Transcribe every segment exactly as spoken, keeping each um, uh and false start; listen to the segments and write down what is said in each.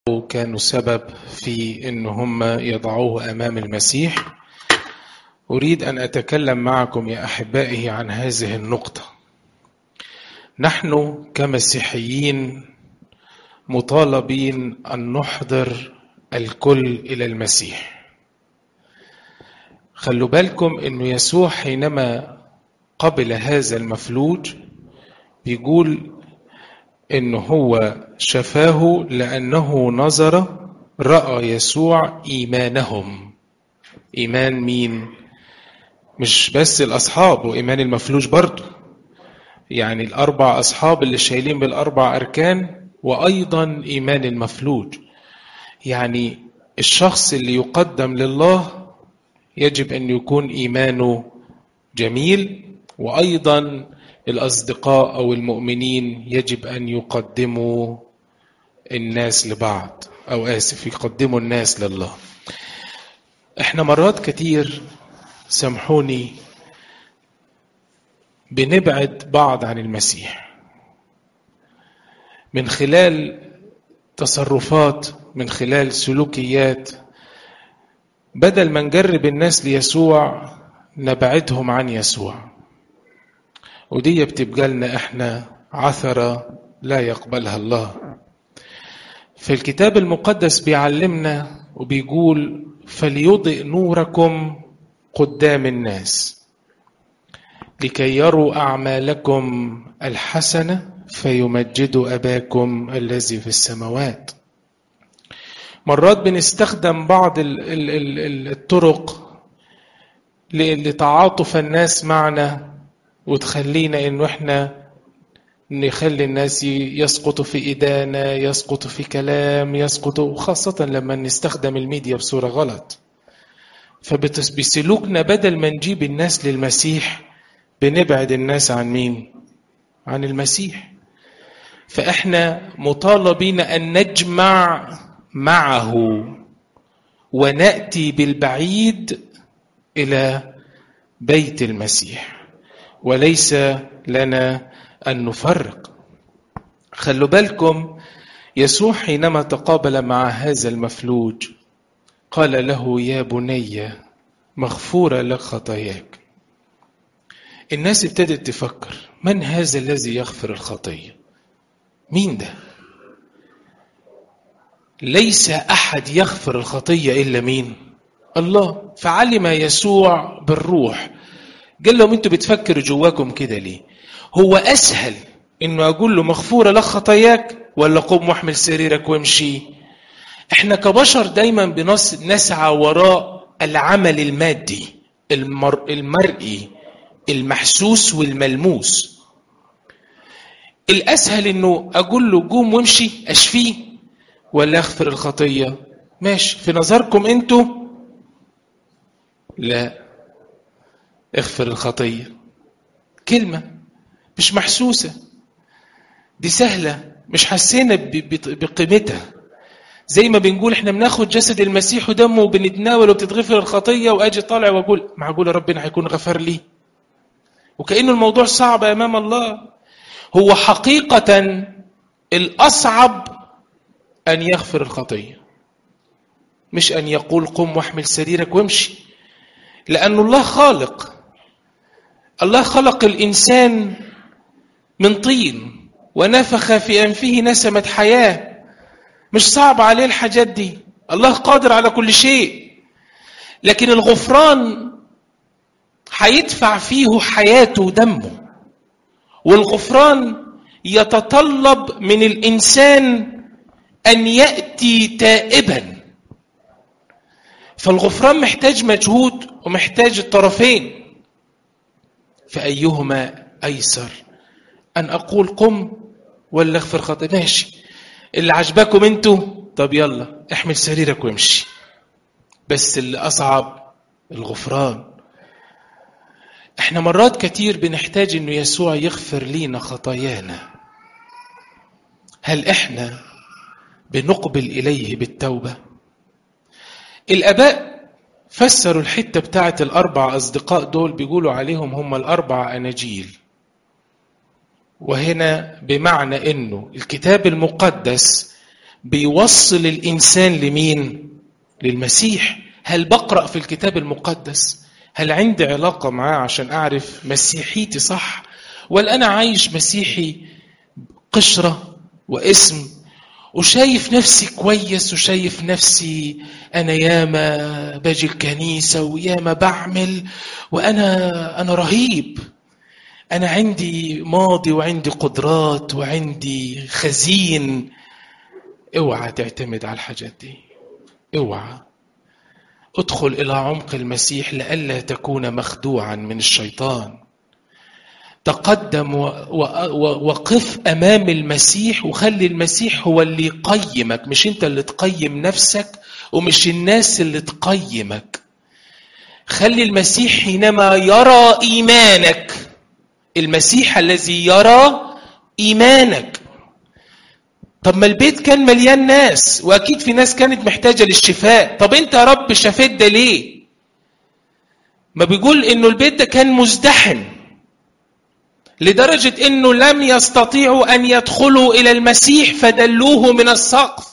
كانوا سبب في ان هم يضعوه امام المسيح. اريد ان اتكلم معكم يا احبائي عن هذه النقطة. نحن كمسيحيين مطالبين ان نحضر الكل الى المسيح. خلوا بالكم انه يسوع حينما قبل هذا المفلوج بيقول انه هو شفاه لانه نظر رأى يسوع ايمانهم. ايمان مين؟ مش بس الاصحاب، وايمان المفلوج برضو، يعني الاربع اصحاب اللي شايلين بالاربع اركان، وايضا ايمان المفلوج. يعني الشخص اللي يقدم لله يجب ان يكون ايمانه جميل، وايضا الأصدقاء أو المؤمنين يجب أن يقدموا الناس لبعض، أو آسف يقدموا الناس لله. إحنا مرات كتير سامحوني بنبعد بعض عن المسيح من خلال تصرفات، من خلال سلوكيات. بدل ما نجرب الناس ليسوع نبعدهم عن يسوع، ودي بتبقى لنا احنا عثرة لا يقبلها الله. في الكتاب المقدس بيعلمنا وبيقول فليضئ نوركم قدام الناس لكي يروا أعمالكم الحسنة فيمجدوا أباكم الذي في السماوات. مرات بنستخدم بعض الطرق لتعاطف الناس معنا وتخلينا انه احنا نخلي الناس يسقطوا في إدانة، يسقطوا في كلام، يسقطوا، وخاصة لما نستخدم الميديا بصورة غلط. فبسلوكنا بدل ما نجيب الناس للمسيح بنبعد الناس عن مين؟ عن المسيح. فإحنا مطالبين أن نجمع معه ونأتي بالبعيد إلى بيت المسيح، وليس لنا أن نفرق. خلوا بالكم يسوع حينما تقابل مع هذا المفلوج قال له يا بني مغفورة لك خطاياك. الناس ابتدت تفكر من هذا الذي يغفر الخطية؟ مين ده؟ ليس أحد يغفر الخطية إلا مين؟ الله. فعلم يسوع بالروح قال لهم انتوا بتفكروا جواكم كده ليه؟ هو أسهل إنه أقول له مغفورة لك خطاياك ولا قم واحمل سريرك وامشي؟ إحنا كبشر دايما بنسعى وراء العمل المادي المر... المرئي المحسوس والملموس. الأسهل إنه أقول له قوم وامشي أشفيه ولا أغفر الخطية؟ ماشي في نظركم أنتوا؟ لا، اغفر الخطية. كلمة مش محسوسة، دي سهلة، مش حسينا بقيمتها. زي ما بنقول احنا بناخد جسد المسيح ودمه وبنتناول وبتتغفر الخطية، واجي طالع واقول معقول ربنا هيكون غفر لي؟ وكأنه الموضوع صعب امام الله. هو حقيقة الاصعب ان يغفر الخطية، مش ان يقول قم واحمل سريرك وامشي. لأن الله خالق، الله خلق الإنسان من طين ونفخ في أنفه نسمة حياة. مش صعب عليه الحاجات دي، الله قادر على كل شيء. لكن الغفران هيدفع فيه حياته ودمه، والغفران يتطلب من الإنسان أن يأتي تائبا. فالغفران محتاج مجهود ومحتاج الطرفين. فأيهما أيسر؟ أن أقول قم ولا أغفر خطأ؟ ماشي، اللي عجبكم أنتوا، طب يلا احمل سريرك وامشي. بس اللي أصعب الغفران. احنا مرات كتير بنحتاج أنه يسوع يغفر لينا خطايانا. هل احنا بنقبل إليه بالتوبة؟ الآباء فسروا الحتة بتاعة الأربع أصدقاء دول، بيقولوا عليهم هم الأربع أناجيل. وهنا بمعنى أنه الكتاب المقدس بيوصل الإنسان لمين؟ للمسيح. هل بقرأ في الكتاب المقدس؟ هل عندي علاقة معاه عشان أعرف مسيحيتي صح؟ ولا أنا عايش مسيحي قشرة واسم وشايف نفسي كويس وشايف نفسي أنا ياما باجي الكنيسة وياما بعمل وأنا أنا رهيب، أنا عندي ماضي وعندي قدرات وعندي خزين. اوعى تعتمد على الحاجات دي، اوعى. ادخل إلى عمق المسيح لئلا تكون مخدوعا من الشيطان. تقدم وقف أمام المسيح وخلي المسيح هو اللي يقيمك، مش أنت اللي تقيم نفسك ومش الناس اللي تقيمك. خلي المسيح حينما يرى إيمانك، المسيح الذي يرى إيمانك. طب ما البيت كان مليان ناس وأكيد في ناس كانت محتاجة للشفاء، طب أنت يا رب شفيت ده ليه؟ ما بيقول إنه البيت ده كان مزدحم لدرجة إنه لم يستطيعوا أن يدخلوا إلى المسيح فدلوه من السقف.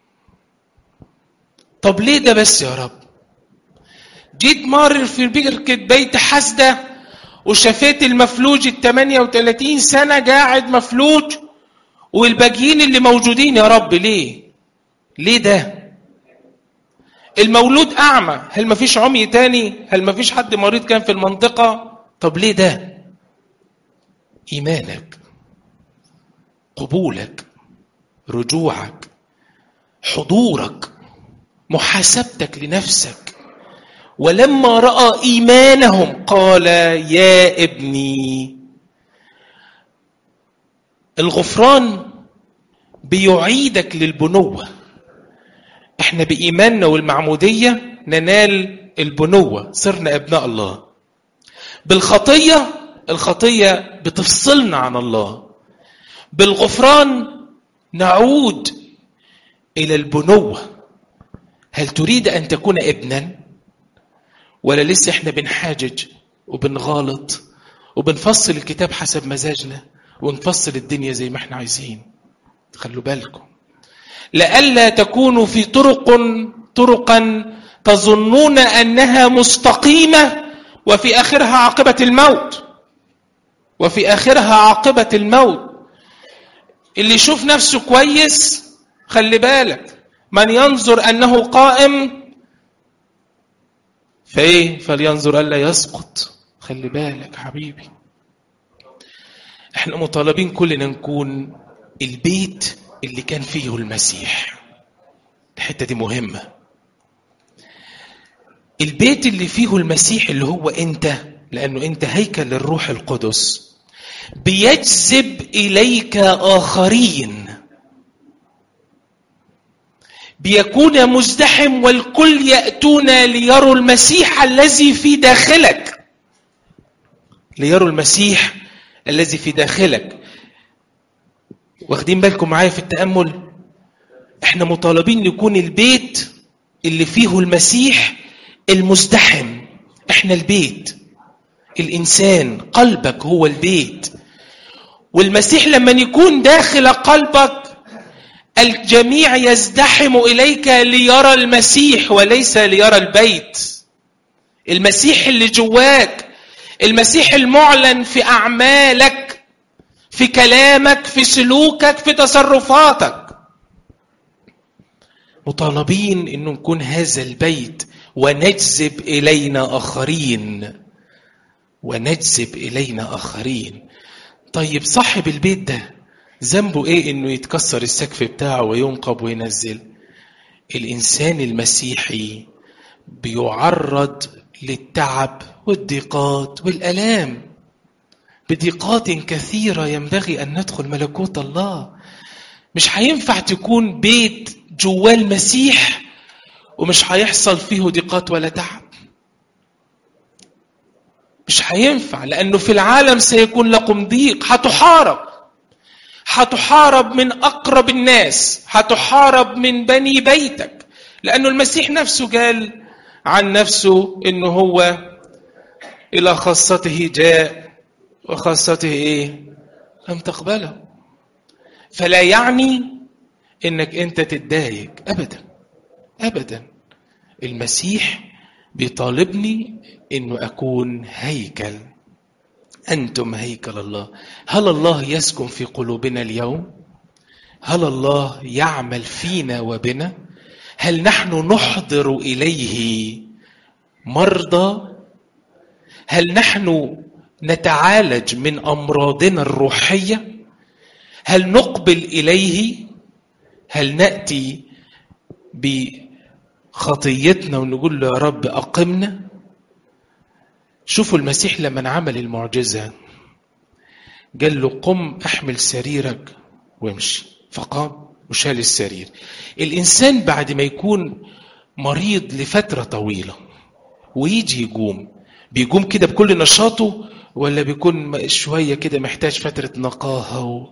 طب ليه ده بس يا رب؟ جيت مارر في بركة بيت حسدة وشفيت المفلوج الثمانية وثلاثين سنة قاعد مفلوج والباقيين اللي موجودين، يا رب ليه؟ ليه ده؟ المولود أعمى، هل ما فيش عمي تاني؟ هل ما فيش حد مريض كان في المنطقة؟ طب ليه ده؟ إيمانك، قبولك، رجوعك، حضورك، محاسبتك لنفسك. ولما رأى إيمانهم قال يا ابني. الغفران بيعيدك للبنوة. احنا بإيماننا والمعمودية ننال البنوة، صرنا أبناء الله. بالخطية، الخطية بتفصلنا عن الله. بالغفران نعود إلى البنوة. هل تريد أن تكون ابنا؟ ولا لسه احنا بنحاجج وبنغالط وبنفصل الكتاب حسب مزاجنا ونفصل الدنيا زي ما احنا عايزين؟ خلوا بالكم لئلا تكونوا في طرق طرقا تظنون أنها مستقيمة وفي آخرها عاقبة الموت. وفي آخرها عاقبة الموت. اللي يشوف نفسه كويس خلي بالك، من ينظر أنه قائم فايه فلينظر ألا يسقط. خلي بالك حبيبي، احنا مطالبين كلنا نكون البيت اللي كان فيه المسيح. الحتة دي مهمة. البيت اللي فيه المسيح اللي هو انت، لأنه انت هيكل للروح القدس، بيجذب إليك آخرين. بيكون مزدحم والكل يأتون ليروا المسيح الذي في داخلك. ليروا المسيح الذي في داخلك. واخدين بالكم معايا في التأمل؟ احنا مطالبين نكون البيت اللي فيه المسيح المزدحم. احنا البيت، الإنسان، قلبك هو البيت. والمسيح لما يكون داخل قلبك الجميع يزدحم إليك ليرى المسيح وليس ليرى البيت. المسيح اللي جواك، المسيح المعلن في أعمالك، في كلامك، في سلوكك، في تصرفاتك. مطالبين إنه نكون هذا البيت ونجذب إلينا آخرين. ونجذب إلينا آخرين. طيب صاحب البيت ده ذنبه إيه إنه يتكسر السقف بتاعه وينقب وينزل؟ الإنسان المسيحي بيعرض للتعب والضيقات والألام. بضيقات كثيرة ينبغي أن ندخل ملكوت الله. مش هينفع تكون بيت جواه المسيح ومش هيحصل فيه ضيقات ولا تعب. مش هينفع، لأنه في العالم سيكون لكم ضيق. هتحارب هتحارب من أقرب الناس، هتحارب من بني بيتك، لأنه المسيح نفسه قال عن نفسه إنه هو إلى خاصته جاء وخاصته إيه؟ لم تقبله. فلا يعني انك انت تتضايق ابدا ابدا. المسيح بيطالبني انه اكون هيكل. انتم هيكل الله. هل الله يسكن في قلوبنا اليوم؟ هل الله يعمل فينا وبنا؟ هل نحن نحضر اليه مرضى؟ هل نحن نتعالج من امراضنا الروحيه؟ هل نقبل اليه؟ هل ناتي بخطيتنا ونقول له يا رب اقمنا؟ شوفوا المسيح لما عمل المعجزه قال له قم احمل سريرك وامشي، فقام وشال السرير. الانسان بعد ما يكون مريض لفتره طويله ويجي يقوم، بيقوم كده بكل نشاطه ولا بيكون شويه كده محتاج فتره نقاهه و...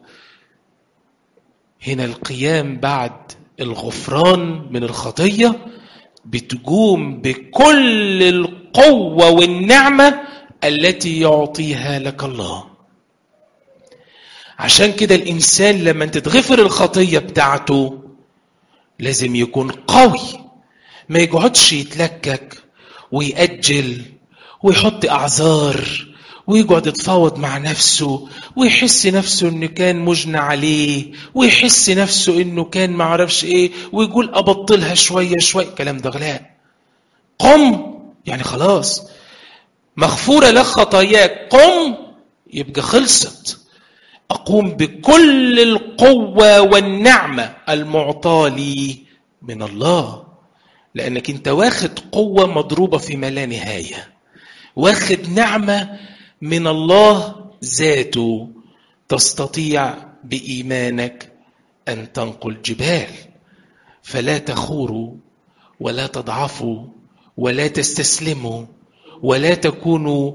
هنا القيام بعد الغفران من الخطيه بتقوم بكل القوه والنعمه التي يعطيها لك الله. عشان كده الإنسان لما تتغفر الخطية بتاعته لازم يكون قوي، ما يقعدش يتلكك ويأجل ويحط أعذار ويقعد يتفاوض مع نفسه ويحس نفسه إنه كان مجنى عليه ويحس نفسه إنه كان معرفش إيه ويقول أبطلها شوية شوية. كلام ده غلاء. قم يعني خلاص مغفورة لك خطاياك، قم يبقى خلصت. أقوم بكل القوة والنعمة المعطاة لي من الله، لأنك أنت واخد قوة مضروبة في ما لا نهاية، واخد نعمة من الله ذاته تستطيع بإيمانك أن تنقل جبال. فلا تخوروا ولا تضعفوا ولا تستسلموا ولا تكونوا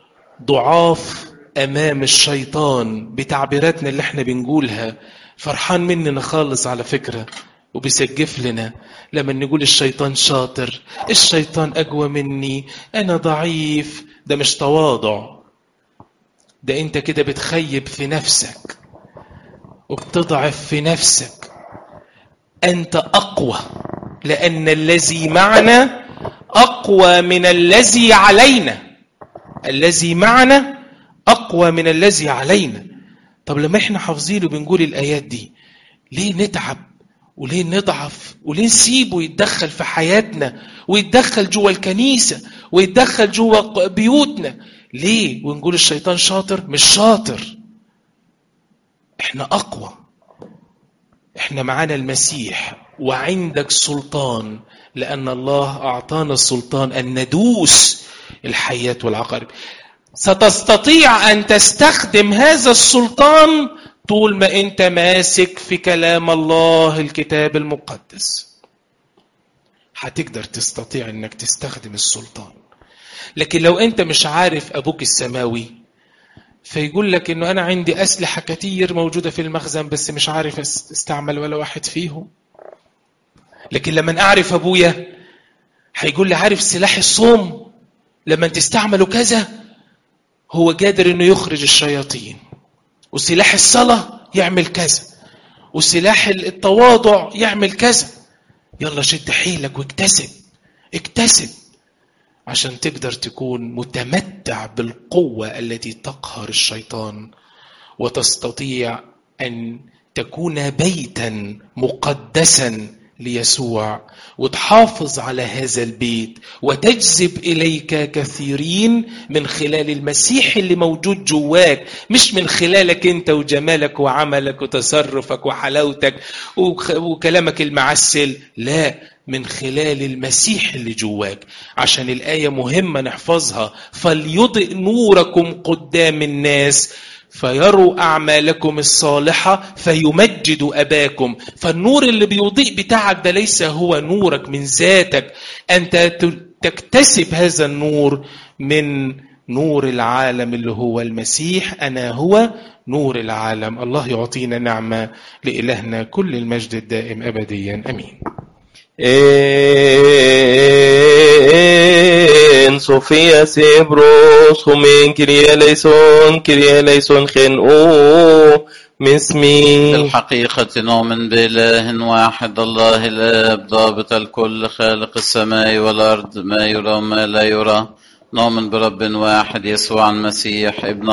ضعاف أمام الشيطان بتعبيراتنا اللي احنا بنقولها. فرحان مننا خالص على فكرة وبيسجف لنا لما نقول الشيطان شاطر، الشيطان أقوى مني، أنا ضعيف. ده مش تواضع، ده انت كده بتخيب في نفسك وبتضعف في نفسك. أنت أقوى لأن الذي معنا أقوى من الذي علينا. الذي معنا أقوى من الذي علينا. طب لما احنا حافظين وبنقول الآيات دي ليه نتعب وليه نضعف وليه نسيبه يتدخل في حياتنا ويتدخل جوه الكنيسة ويتدخل جوه بيوتنا؟ ليه ونقول الشيطان شاطر؟ مش شاطر، احنا أقوى. احنا معانا المسيح وعندك سلطان، لأن الله أعطانا السلطان أن ندوس الحياة والعقارب. ستستطيع أن تستخدم هذا السلطان طول ما أنت ماسك في كلام الله الكتاب المقدس. هتقدر تستطيع أنك تستخدم السلطان. لكن لو أنت مش عارف أبوك السماوي فيقول لك أنه أنا عندي أسلحة كتير موجودة في المخزن بس مش عارف استعمل ولا واحد فيهم. لكن لما أعرف أبويا هيقول لي عارف سلاح الصوم لما تستعمله كذا هو قادر انه يخرج الشياطين، وسلاح الصلاة يعمل كذا، وسلاح التواضع يعمل كذا. يلا شد حيلك واكتسب اكتسب عشان تقدر تكون متمتع بالقوة التي تقهر الشيطان، وتستطيع أن تكون بيتا مقدسا ليسوع، وتحافظ على هذا البيت وتجذب إليك كثيرين من خلال المسيح اللي موجود جواك، مش من خلالك انت وجمالك وعملك وتصرفك وحلاوتك وكلامك المعسل، لا، من خلال المسيح اللي جواك. عشان الآية مهمة نحفظها: فليضئ نوركم قدام الناس فيروا أعمالكم الصالحة فيمجدوا أباكم. فالنور اللي بيضيء بتاعك ده ليس هو نورك من ذاتك، أنت تكتسب هذا النور من نور العالم اللي هو المسيح. أنا هو نور العالم. الله يعطينا نعمة. لإلهنا كل المجد الدائم أبديا آمين. En Sofía Sebros, Jomen, Kyrie eleison, Kyrie eleison, Gen O, في اسمي. الحقيقة نؤمن بإله واحد الله الآب ضابط الكل خالق السماء والأرض ما يرى وما لا يرى. نؤمن برب واحد يسوع المسيح ابن